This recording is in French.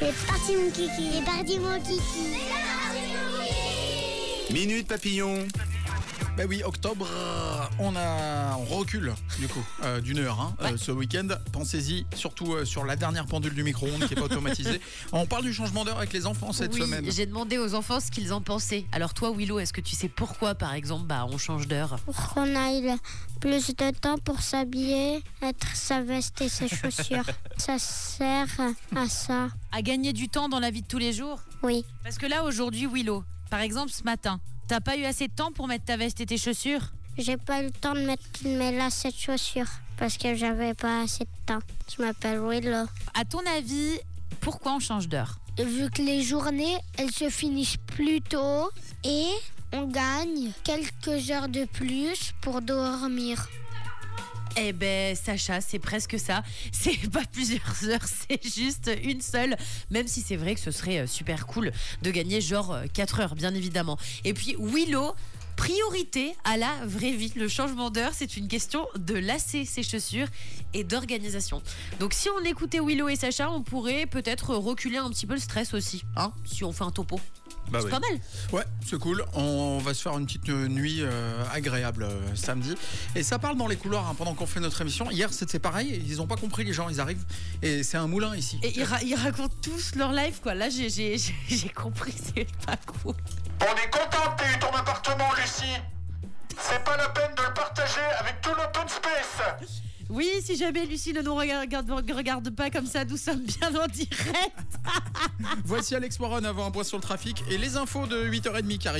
C'est parti mon kiki. C'est parti mon kiki. Minute Papillon. Ben oui, octobre, on recule du coup d'une heure ce week-end. Pensez-y, surtout sur la dernière pendule du micro-ondes qui n'est pas automatisée. On parle du changement d'heure avec les enfants cette semaine. J'ai demandé aux enfants ce qu'ils en pensaient. Alors toi, Willow, est-ce que tu sais pourquoi, par exemple, on change d'heure ? Pour qu'on aille plus de temps pour s'habiller, mettre sa veste et ses chaussures. Ça sert à ça. À gagner du temps dans la vie de tous les jours ? Oui. Parce que là, aujourd'hui, Willow, par exemple, ce matin, t'as pas eu assez de temps pour mettre ta veste et tes chaussures ? J'ai pas eu le temps de mettre mes lacets de chaussures parce que j'avais pas assez de temps. Je m'appelle Willow. À ton avis, pourquoi on change d'heure ? Vu que les journées, elles se finissent plus tôt et on gagne quelques heures de plus pour dormir. Eh ben, Sacha, c'est presque ça. C'est pas plusieurs heures, c'est juste une seule. Même si c'est vrai que ce serait super cool de gagner genre 4 heures, bien évidemment. Et puis, Willow, priorité à la vraie vie. Le changement d'heure, c'est une question de lasser ses chaussures et d'organisation. Donc, si on écoutait Willow et Sacha, on pourrait peut-être reculer un petit peu le stress aussi, si on fait un topo. Bah c'est oui. pas mal. Ouais, c'est cool. On va se faire une petite nuit agréable samedi. Et ça parle dans les couloirs pendant qu'on fait notre émission. Hier, c'était pareil. Ils n'ont pas compris, les gens. Ils arrivent et c'est un moulin ici. Et ils racontent tous leur life, quoi. Là, j'ai compris, c'est pas cool. On est content que t'aies eu ton appartement, Lucie. C'est pas la peine de le partager avec tout l'open space. Oui, si jamais Lucie ne nous regarde pas comme ça, nous sommes bien en direct. Voici Alex Warren avant un point sur le trafic et les infos de 8h30 qui arrivent.